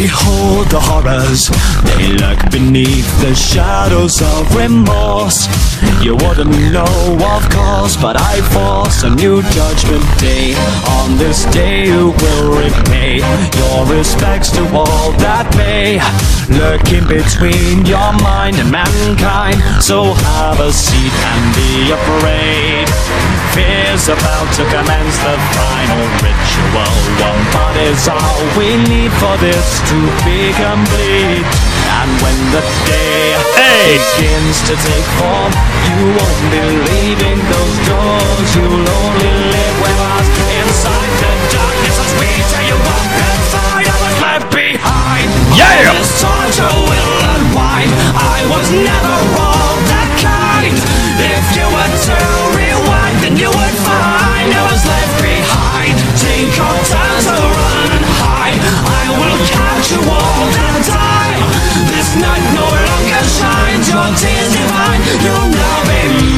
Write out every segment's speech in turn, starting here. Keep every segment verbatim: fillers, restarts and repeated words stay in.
Behold the horrors, they lurk beneath the shadows of remorse. You wouldn't know, of course, but I force a new judgment day. On this day you will repay your respects to all that may lurk in between your mind and mankind. So have a seat and be afraid. Fear's about to commence the final ritual. One thought is all we need for this to be complete. And when the day hey. begins to take form, you won't be leaving those doors. You'll only live with us inside the darkness as we tear you up and find I was left behind. Yeah! All this torture will unwind. I was never all that kind. If you were to rewind, then you would find I was left behind. Take your time to run and hide. I will catch you all the time. This night no longer shines. Your tears divine. You'll now be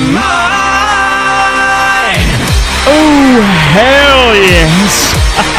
mine. Oh, hell yes.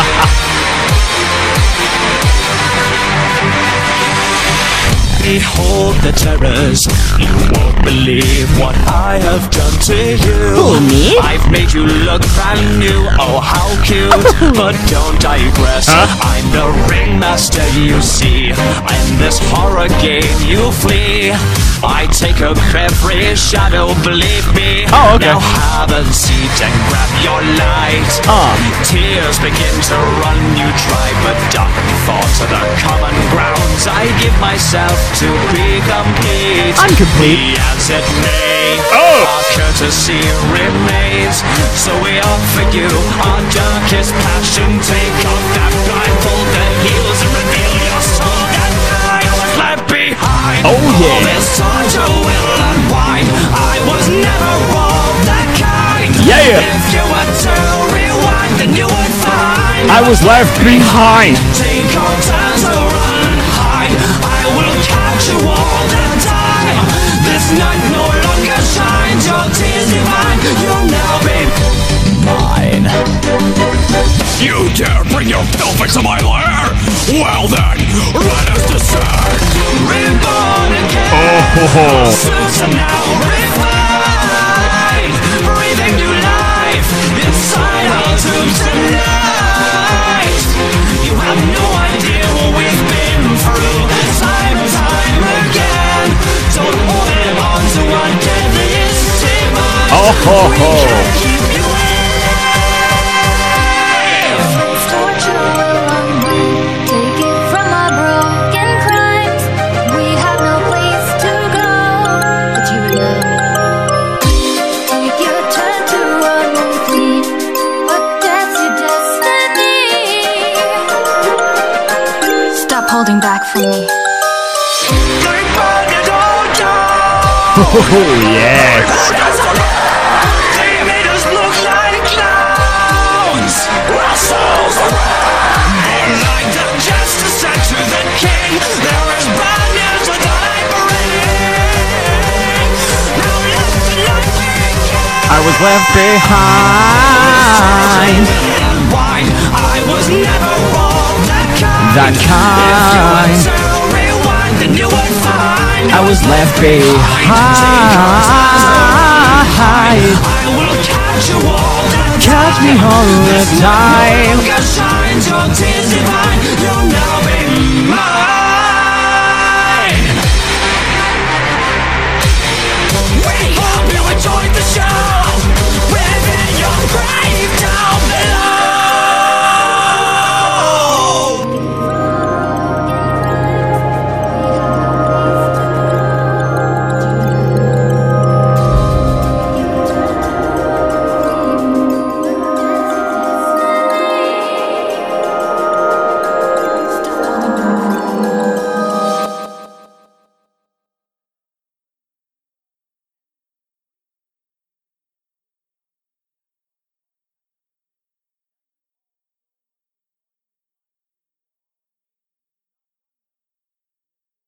Behold the terrors. You won't believe what I have done to you. Who, me? I've made you look brand new. Oh, how cute. But don't digress. Huh? I'm the ringmaster, you see. In this horror game you flee. I take up every shadow, believe me. Oh, okay. Now have a seat and grab your light. Uh. Tears begin to run, you try, but dark thoughts are the common grounds. I give myself to be complete. I'm complete. Be as it may. Oh. Our courtesy remains. So we offer you our darkest passion. Take off that blindfold that heals and reveal your soul. That night was left behind. Oh yeah. All this torture will unwind. I was never all that kind. Yeah. If you were to rewind, then you would find I was left behind. Take your time to run and hide. I will catch you all the time. This night no longer shines. Your tears divine. You'll now be mine. You dare bring your filth into my lair? Well then, let us descend. Reborn again. Oh. Suits are now refined. Breathing new life inside our tubes tonight. You have no idea what we've been through. Time and time again. Don't hold it on to what deadliest demons. Oh ho We ho. can't keep you Torture will unwind. Take it from our broken crimes. We have no place to go, but you know. Take your turn to run and flee, but that's your destiny. Stop holding back from me. Oh yes. They made us look like clowns. Our souls are more like the justice sent to the king. There is bad news with the bring. Now let the light begin. I was left behind. Unwind. I was never all that kind. That kind. If you were to rewind, then you would find I was left behind. I will catch you all the time. Catch me all the time. Your tears divine. You'll